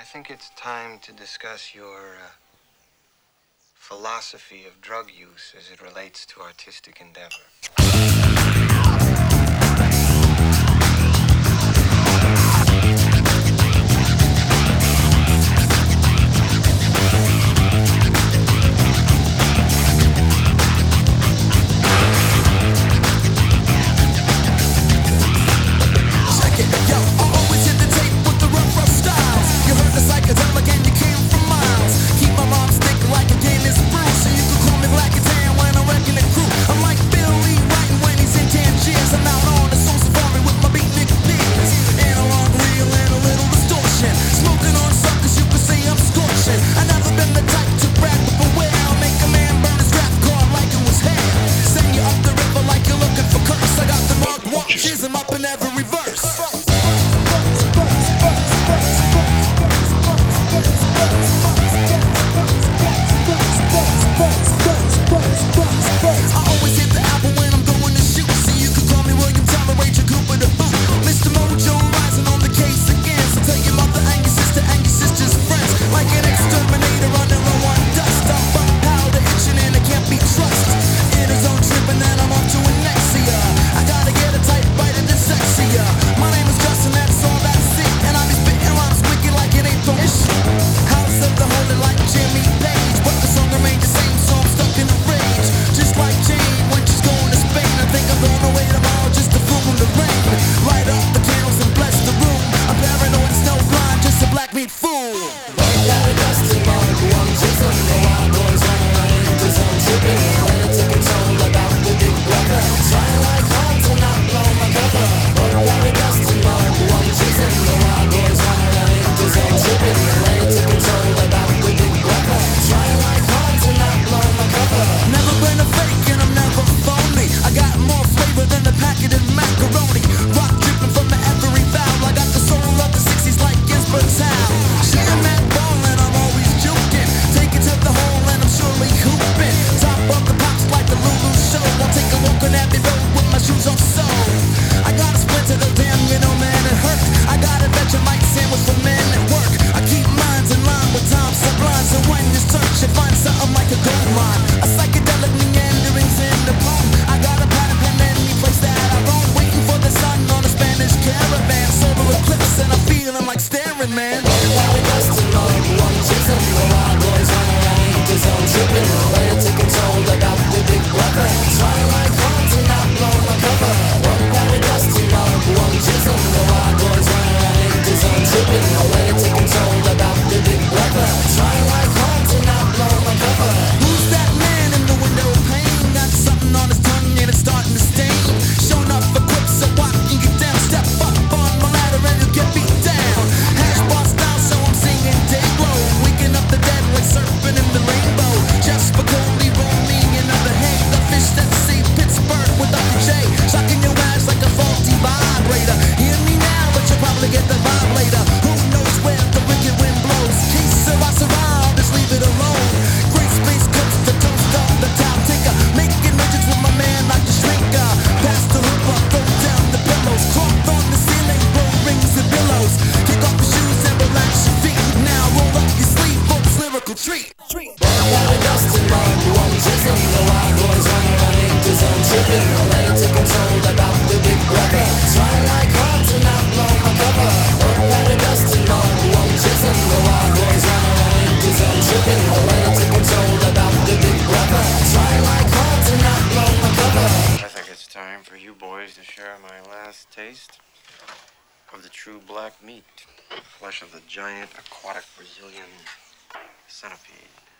I think it's time to discuss your philosophy of drug use as it relates to artistic endeavor. Chism up in every verse. I always hit the apple when I'm going to shoot. So you could call me William Tolerate your Cooper the boot. Mr. Mojo rising on the case again. So tell your mother and your sister and your sister's friends. Like an exterminator on their own one dust. I'm bump powder itching and it can't be trusted. In his own trip and then I'm off to Annexia. I gotta get a tight bite of the sexier. My name is Justin, that's all that's it. And I be spitting rhymes wicked like it ain't from ish. House of the holy like Jimmy Page. But the song remains the same, so I'm stuck in a rage. Just like Jane when she's going to Spain. I think I'm going away tomorrow just to fool from the rain. Light up the candles and bless the room. I'm paranoid, snow blind, just a black meat fool. Never been a fake and I'm never phony. I got more flavor than the packet of macaroni. Rock dripping from every valve. I got the soul of the 60s like Ginsberg's house. Shooting that ball and I'm always juking. Take it to the hole and I'm surely hooping. Top of the pops like the Lulu show. I'll take a walk on Abbey Road with my shoes on sole. I got a splinter the damn, you know man, it hurt. I got a Vegemite sandwich for men at work. I keep minds in line with time sublime. So when you search you find something like a gold mine. A psychedelic meanderings in the poem. I got a pattern pen any place that I roam. Waiting for the sun on a Spanish caravan. Solar eclipse and I'm feeling like staring, man. Who's that man in the window pane? Got something on his tongue and it's starting to stain. Showing up equipped so I can get down. Step up on my ladder and you'll get beat down. Hash bar style so I'm singing Day-Glow. Waking up the dead like surfing in the rainbow. Just for Cody rolling another hay. The fish that see Pittsburgh with Dr. J. Shocking your ass like a faulty vibrator. Hear me now but you'll probably get the vibe later. Who knows where the wicked wind blows? Keys I'll just leave it alone. Great space coast to toast on the top ticker. Making legends with my man like the shrinker. Pass the hooper, throw down the pillows. Cloth on the ceiling, roll rings and pillows. Kick off your shoes and relax your feet. Now roll up your sleeve for this lyrical treat. I think it's time for you boys to share my last taste of the true black meat. Flesh of the giant aquatic Brazilian centipede.